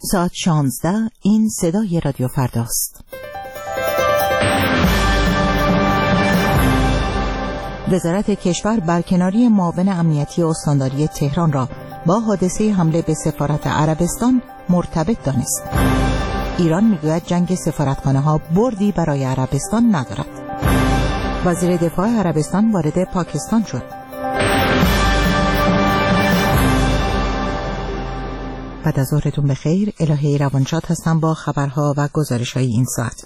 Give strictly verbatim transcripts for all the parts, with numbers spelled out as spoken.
ساعت شانزده. این صدای رادیو فرداست. وزارت کشور برکناری معاون امنیتی استانداری تهران را با حادثه حمله به سفارت عربستان مرتبط دانست. ایران میگوید جنگ سفارتخانه‌ها بردی برای عربستان ندارد. وزیر دفاع عربستان وارد پاکستان شد. بعد از ظهرتون بخیر. الهه روانشاد هستم با خبرها و گزارش‌های این ساعت.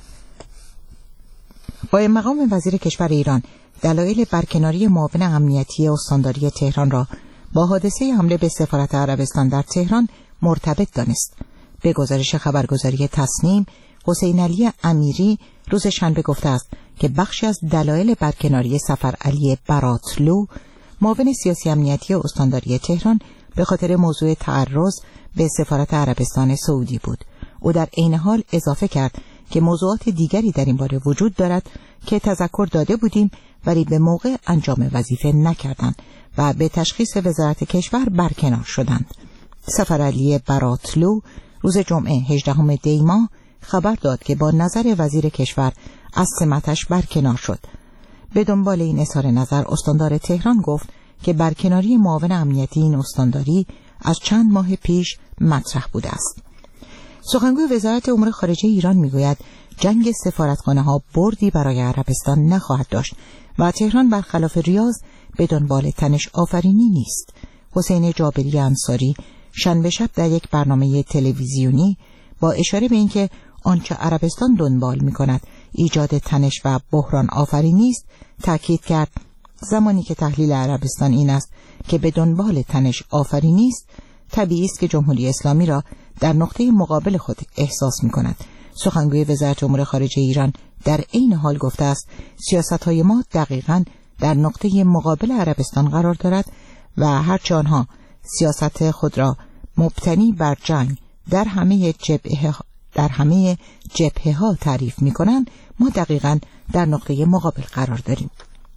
با مقام وزیر کشور ایران دلایل برکناری معاون امنیتی استانداری تهران را با حادثه حمله به سفارت عربستان در تهران مرتبط دانست. به گزارش خبرگزاری تصنیم، حسین علی امیری روز شنبه گفته است که بخشی از دلایل برکناری سفر علی براتلو، معاون سیاسی امنیتی استانداری تهران، به خاطر موضوع تعرض به سفارت عربستان سعودی بود. او در عین حال اضافه کرد که موضوعات دیگری در این باره وجود دارد که تذکر داده بودیم ولی به موقع انجام وظیفه نکردند و به تشخیص وزارت کشور برکنار شدند. سفر علی براتلو روز جمعه هجدهم دی ماه خبر داد که با نظر وزیر کشور از سمتش برکنار شد. به دنبال این اظهار نظر استاندار تهران گفت که برکناری معاون امنیتی این استانداری از چند ماه پیش مطرح بوده است. سخنگوی وزارت امور خارجه ایران میگوید جنگ سفارتخانه‌ها بردی برای عربستان نخواهد داشت و تهران برخلاف ریاض به دنبال تنش آفرینی نیست. حسین جابری انصاری شنبه شب در یک برنامه تلویزیونی با اشاره به اینکه آنچه عربستان دنبال می‌کند ایجاد تنش و بحران آفرینی است تاکید کرد زمانی که تحلیل عربستان این است که به دنبال تنش آفرینی است، طبیعی است که جمهوری اسلامی را در نقطه مقابل خود احساس می‌کند. سخنگوی وزارت امور خارجه ایران در عین حال گفته است سیاست‌های ما دقیقاً در نقطه مقابل عربستان قرار دارد و هرچه آنها سیاست خود را مبتنی بر جنگ در همه جبهه در همه جبهه‌ها تعریف می‌کنند، ما دقیقاً در نقطه مقابل قرار داریم.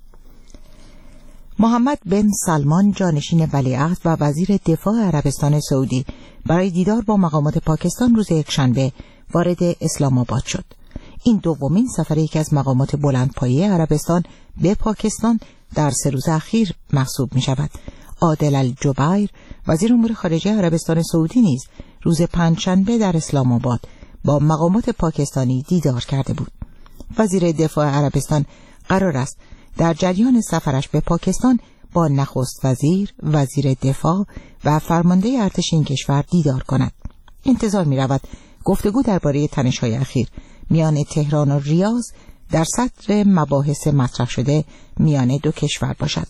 محمد بن سلمان جانشین ولیعهد و وزیر دفاع عربستان سعودی برای دیدار با مقامات پاکستان روز یکشنبه وارد اسلام آباد شد. این دومین سفر یکی از مقامات بلندپایه عربستان به پاکستان در سه روز اخیر محسوب می شود. عادل الجبیر وزیر امور خارجه عربستان سعودی نیز روز پنجشنبه در اسلام آباد با مقامات پاکستانی دیدار کرده بود. وزیر دفاع عربستان قرار است در جریان سفرش به پاکستان با نخست وزیر، وزیر دفاع و فرمانده ارتش این کشور دیدار کند. انتظار می رود گفتگو درباره تنش‌های اخیر میان تهران و ریاض در صدر مباحث مطرح شده میان دو کشور باشد.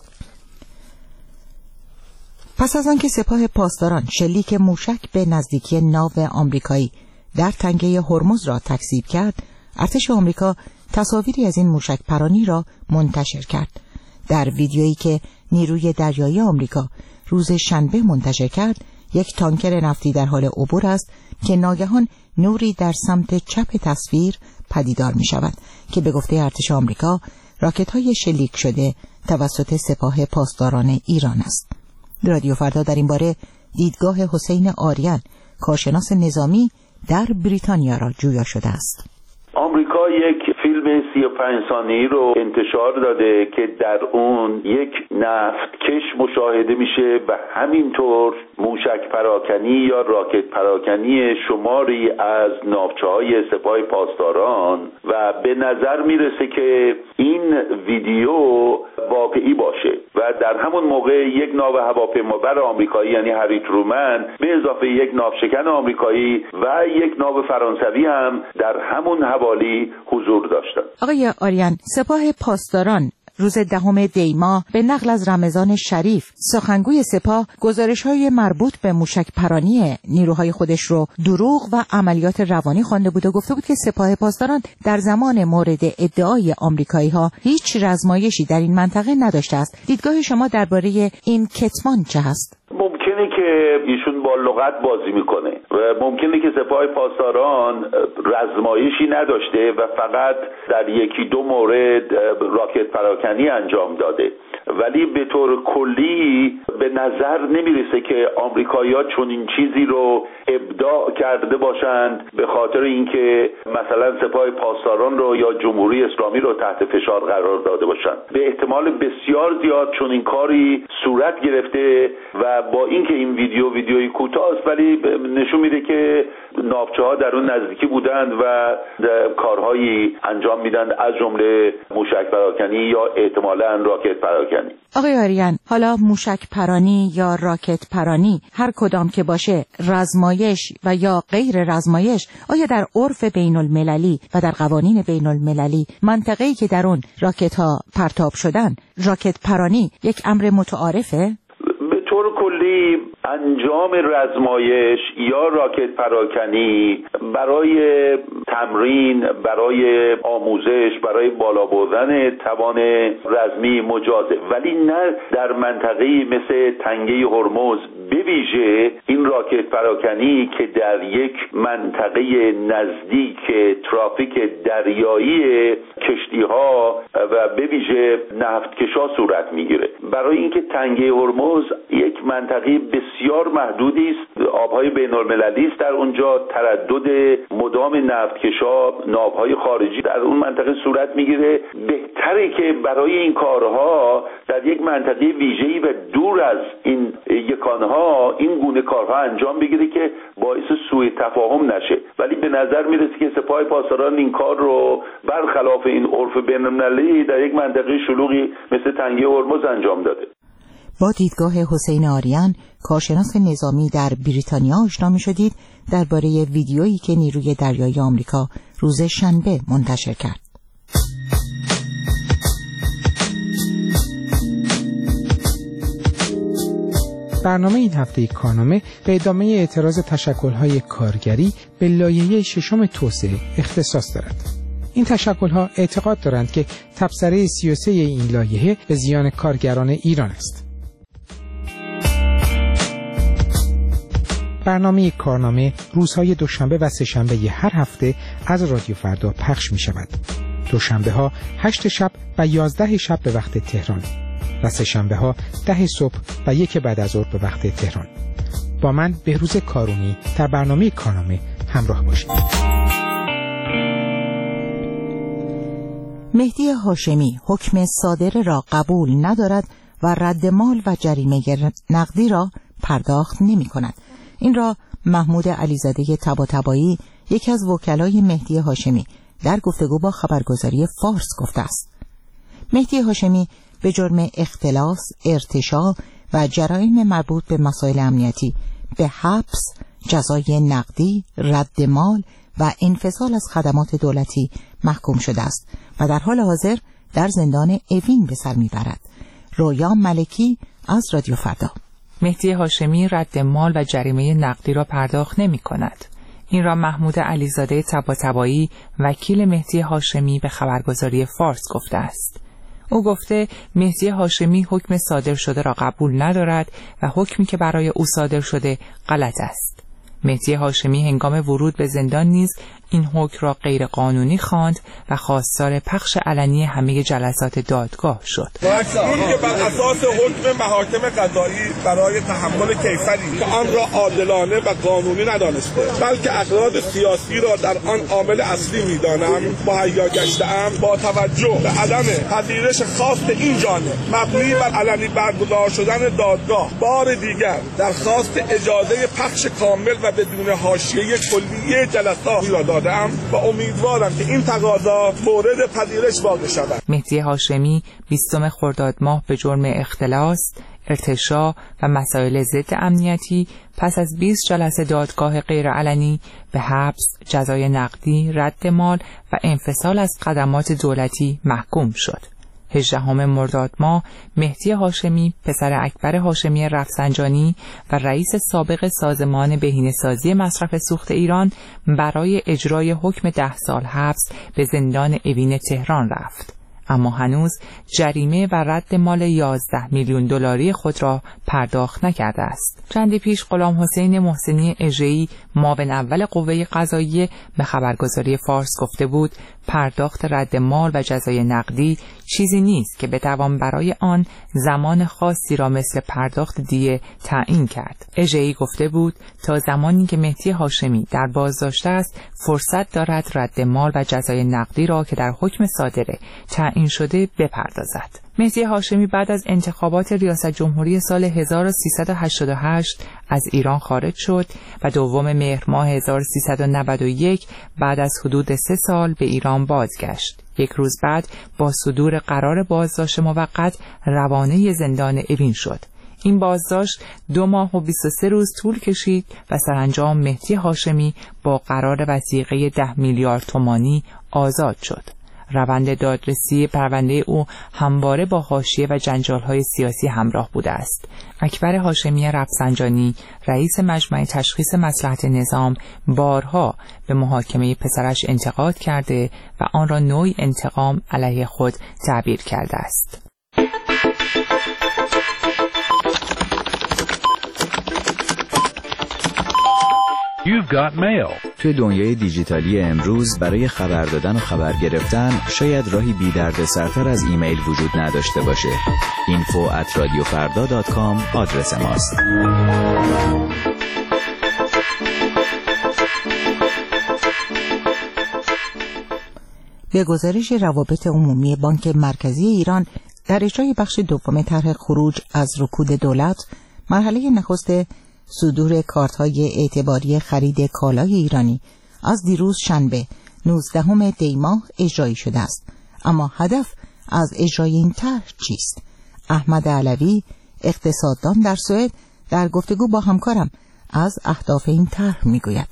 پس از آنکه سپاه پاسداران شلیک موشک به نزدیکی ناو آمریکایی در تنگه هرمز را تکذیب کرد، ارتش آمریکا تصاویری از این موشک پرانی را منتشر کرد. در ویدیویی که نیروی دریایی آمریکا روز شنبه منتشر کرد، یک تانکر نفتی در حال عبور است که ناگهان نوری در سمت چپ تصویر پدیدار می شود که به گفته ارتش آمریکا راکت‌های شلیک شده توسط سپاه پاسداران ایران است. رادیو فردا در این باره دیدگاه حسین آریان، کارشناس نظامی در بریتانیا را جویا شده است. آمریکا یک فیلم سی و پنج ثانیه‌ای رو انتشار داده که در اون یک نفتکش مشاهده میشه و همینطور موشک پراکنی یا راکت پراکنی شماری از ناوچه‌های سپاه پاسداران و به نظر میرسه که این ویدیو واقعی باشه و در همون موقع یک ناو هواپیمابر آمریکایی یعنی هری ترومن به اضافه یک ناوشکن آمریکایی و یک ناو فرانسوی هم در همون حوالی حضور داشتند. آقای آریان، سپاه پاسداران روز دهم دی ماه به نقل از رمضان شریف سخنگوی سپاه گزارش‌های مربوط به موشک پرانی نیروهای خودش رو دروغ و عملیات روانی خوانده بود و گفته بود که سپاه پاسداران در زمان مورد ادعای آمریکایی‌ها هیچ رزمایشی در این منطقه نداشته است. دیدگاه شما درباره این کتمان چه هست؟ ممکن ممکنه که ایشون با لغت بازی میکنه و ممکنه که سپاه پاسداران رزمایشی نداشته و فقط در یکی دو مورد راکت پراکنی انجام داده، ولی به طور کلی به نظر نمیرسه که آمریکایی‌ها چون این چیزی رو ابداع کرده باشند به خاطر اینکه مثلا سپاه پاسداران رو یا جمهوری اسلامی رو تحت فشار قرار داده باشند. به احتمال بسیار زیاد چون این کاری صورت گرفته و با اینکه این ویدیو ویدیوی کوتاه است ولی نشون میده که ناوچه‌ها در اون نزدیکی بودند و کارهایی انجام میدن، از جمله موشک پراکنی یا احتمالاً راکت پراکنی. آقای آریان، حالا موشک پرانی یا راکت پرانی هر کدام که باشه، رزمایش و یا غیر رزمایش، آیا در عرف بین المللی و در قوانین بین المللی منطقه‌ای که در اون راکت ها پرتاب شدن راکت پرانی یک امر متعارفه؟ به طور کلی انجام رزمایش یا راکت پراکنی برای تمرین، برای آموزش، برای بالا بردن توان رزمی مجازه، ولی نه در منطقه‌ای مثل تنگه هرمز. به ویژه این راکت پراکنی که در یک منطقه نزدیک ترافیک دریایی کشتی‌ها و به ویژه نفتکشا صورت میگیره. برای اینکه تنگه هرمز یک منطقه بسیار محدودی است، آبهای بین المللی است، در اونجا تردد مدام نفتکشا، ناوهای خارجی در اون منطقه صورت میگیره. بهتره که برای این کارها در یک منطقه ویژه‌ای و دور از این یکانها این گونه کارها انجام بگیره که باعث سوء تفاهم نشه، ولی به نظر میرسه که سپاه پاسداران این کار رو برخلاف این عرف بین المللی در یک منطقه شلوغی مثل تنگه هرمز انجام داده. با دیدگاه حسین آریان، کارشناس نظامی در بریتانیا آشنا می‌شدید درباره ویدیویی که نیروی دریایی آمریکا روز شنبه منتشر کرد. برنامه این هفته کارنامه به ادامه اعتراض تشکل‌های کارگری به لایحه ششم توسعه اختصاص دارد. این تشکل‌ها اعتقاد دارند که تبصره سی و سه این لایحه به زیان کارگران ایران است. برنامه کارنامه روزهای دوشنبه و سه‌شنبه هر هفته از رادیو فردا پخش می شود. دوشنبه ها هشت شب و یازده شب به وقت تهران و سه‌شنبه ها ده صبح و یک بعد از ظهر به وقت تهران. با من بهروز کارونی در برنامه کارنامه همراه باشید. مهدی هاشمی حکم صادره را قبول ندارد و رد مال و جریمه نقدی را پرداخت نمی کند. این را محمود علیزاده طباطبایی، یکی از وکلای مهدی هاشمی، در گفتگو با خبرگزاری فارس گفته است. مهدی هاشمی به جرم اختلاس، ارتشاء و جرایم مربوط به مسائل امنیتی به حبس، جزای نقدی، رد مال و انفصال از خدمات دولتی محکوم شده است و در حال حاضر در زندان اوین به سر میبرد. رویا ملکی از رادیو فردا. مهدی هاشمی رد مال و جریمه نقدی را پرداخت نمی کند. این را محمود علیزاده طباطبایی، وکیل مهدی هاشمی، به خبرگزاری فارس گفته است. او گفته مهدی هاشمی حکم صادر شده را قبول ندارد و حکمی که برای او صادر شده غلط است. مهدی هاشمی هنگام ورود به زندان نیز این حکم را غیر قانونی خواند و خواستار پخش علنی همه جلسات دادگاه شد. این که بر اساس حکم محاکم قضایی برای تحمل کیفری که آن را عادلانه و قانونی ندانسته بلکه اغراض سیاسی را در آن عامل اصلی می‌دانم، مهیا گشته‌ام با توجه به عدم پذیرش خواست این جانب مبنی بر علنی برگزار شدن دادگاه بار دیگر درخواست اجازه پخش کامل و بدون حاشیه کلیه جلسات را دادم و امیدوارم که این تقاضا مورد پذیرش واقع شود. مهدی هاشمی بیستم خرداد ماه به جرم اختلاس، ارتشاء و مسائل ضد امنیتی پس از بیست جلسه دادگاه غیرعلنی به حبس، جزای نقدی، رد مال و انفصال از خدمات دولتی محکوم شد. هجدهم مرداد ماه مهدی هاشمی، پسر اکبر هاشمی رفسنجانی و رئیس سابق سازمان بهینه‌سازی مصرف سوخت ایران، برای اجرای حکم ده سال حبس به زندان اوین تهران رفت. اما هنوز جریمه و رد مال یازده میلیون دلاری خود را پرداخت نکرده است. چندی پیش غلام حسین محسنی اژه‌ای معاون اول قوه قضاییه به خبرگزاری فارس گفته بود پرداخت رد مال و جزای نقدی چیزی نیست که بتوان برای آن زمان خاصی را مثل پرداخت دیه تعیین کرد. اژه‌ای گفته بود تا زمانی که مهدی هاشمی در بازداشت است فرصت دارد رد مال و جزای نقدی را که در حکم صادره تعیین شده بپردازد. مهدی هاشمی بعد از انتخابات ریاست جمهوری سال هزار و سیصد و هشتاد و هشت از ایران خارج شد و دوم مهر ماه هزار و سیصد و نود و یک بعد از حدود سه سال به ایران بازگشت. یک روز بعد با صدور قرار بازداشت موقت روانه زندان اوین شد. این بازداشت دو ماه و بیست و سه روز طول کشید و سرانجام مهدی هاشمی با قرار وثیقه ده میلیارد تومانی آزاد شد. روند دادرسی پرونده او همواره با حاشیه و جنجال‌های سیاسی همراه بوده است. اکبر هاشمی رفسنجانی رئیس مجمع تشخیص مصلحت نظام بارها به محاکمه پسرش انتقاد کرده و آن را نوعی انتقام علیه خود تعبیر کرده است. You've got mail. توی دنیای دیجیتالی امروز برای خبر دادن و خبر گرفتن شاید راهی بی درد سرتر از ایمیل وجود نداشته باشه. اینفو ات رادیو فردا دات کام آدرس ماست. به گزارش روابط عمومی بانک مرکزی ایران در اجرای بخش دوم طرح خروج از رکود دولت، مرحله نخست صدور کارت‌های اعتباری خرید کالای ایرانی از دیروز شنبه نوزدهم دی ماه اجرایی شده است. اما هدف از اجرای این طرح چیست؟ احمد علوی، اقتصاددان در سوئد، در گفتگو با همکارم از اهداف این طرح میگوید.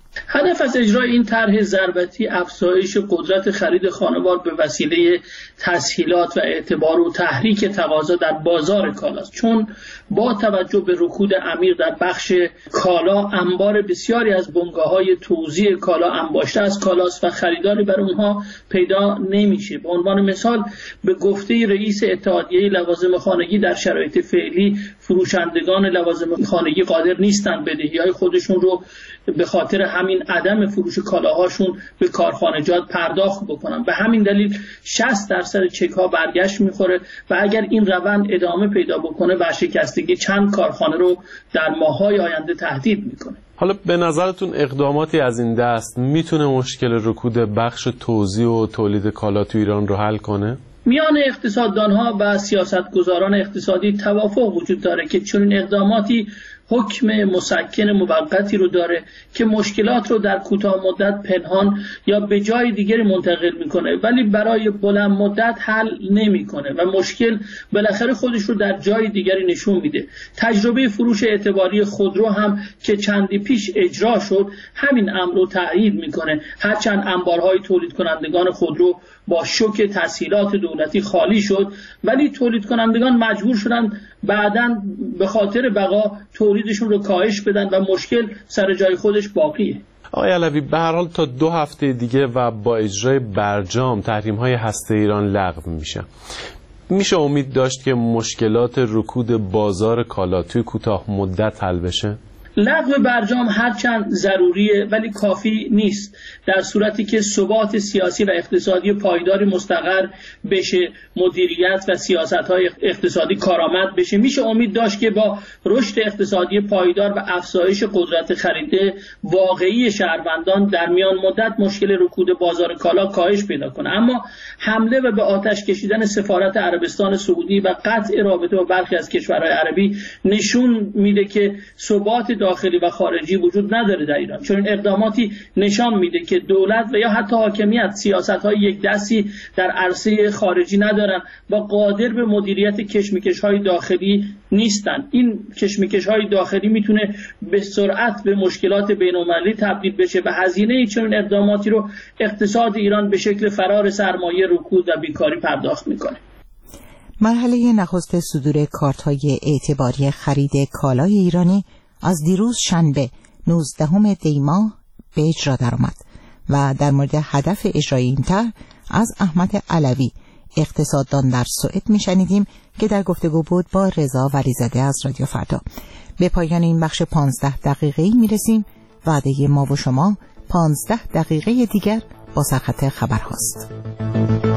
هدف از اجرای این طرح ضربتی افزایش قدرت خرید خانوار به وسیله تسهیلات و اعتبار و تحریک تقاضا در بازار کالاست، چون با توجه به رکود عمیق در بخش کالا انبار بسیاری از بنگاه‌های توزیع کالا انباشته از کالاست و خریداری بر اونها پیدا نمیشه. به عنوان مثال به گفته رئیس اتحادیه لوازم خانگی در شرایط فعلی فروشندگان لوازم خانگی قادر نیستند بدهی‌های خودشون رو به خاطر همین عدم فروش کالاهاشون به کارخانجات پرداخت بکنن. به همین دلیل شصت درصد چک ها برگشت میخوره و اگر این روند ادامه پیدا بکنه ورشکستگی چند کارخانه رو در ماه‌های آینده تهدید میکنه. حالا به نظرتون اقداماتی از این دست میتونه مشکل رکود بخش توزیع و تولید کالا تو ایران رو حل کنه؟ میان اقتصاددانها و سیاستگزاران اقتصادی توافق وجود داره که چنین اقداماتی حکم مسکن موقتی رو داره که مشکلات رو در کوتاه مدت پنهان یا به جای دیگری منتقل میکنه، ولی برای بلند مدت حل نمیکنه و مشکل بالاخره خودش رو در جای دیگری نشون میده. تجربه فروش اعتباری خودرو هم که چندی پیش اجرا شد همین امر رو تایید میکنه. هرچند انبارهای تولید کنندگان خودرو با شوک تسهیلات دولتی خالی شد، ولی تولید کنندگان مجبور شدن بعداً به خاطر بقا تولیدشون رو کاهش بدن و مشکل سر جای خودش باقیه. آقای علوی، به هر حال تا دو هفته دیگه و با اجرای برجام تحریم‌های هسته ایران لغو میشه. میشه امید داشت که مشکلات رکود بازار کالا توی کوتاه مدت حل بشه؟ لغو برجام هرچند ضروریه ولی کافی نیست. در صورتی که ثبات سیاسی و اقتصادی پایداری مستقر بشه، مدیریت و سیاست‌های اقتصادی کارآمد بشه، میشه امید داشت که با رشد اقتصادی پایدار و افزایش قدرت خرید واقعی شهروندان در میان مدت مشکل رکود بازار کالا کاهش پیدا کنه. اما حمله و به آتش کشیدن سفارت عربستان سعودی و قطع رابطه با برخی از کشورهای عربی نشون میده که ثبات داخلی و خارجی وجود نداره در ایران. چون این اقداماتی نشان میده که دولت و یا حتی حاکمیت سیاست‌های یک دستی در عرصه خارجی ندارن و قادر به مدیریت کشمکش‌های داخلی نیستن. این کشمکش‌های داخلی میتونه به سرعت به مشکلات بین‌المللی تبدیل بشه و هزینه چنین اقداماتی رو اقتصاد ایران به شکل فرار سرمایه، رکود و بیکاری پرداخت میکنه. مرحله نخست صدور کارت‌های اعتباری خرید کالای ایرانی از دیروز شنبه نوزدهم دی ماه به اجرا درآمد و در مورد هدف اجرای این طرح از احمد علوی، اقتصاددان در سوئد میشنیدیم که در گفتگو بود با رضا ولیزاده از رادیو فردا. به پایان این بخش پانزده دقیقه‌ای میرسیم. وعده ما و شما پانزده دقیقه دیگر با سرخط خبر هاست.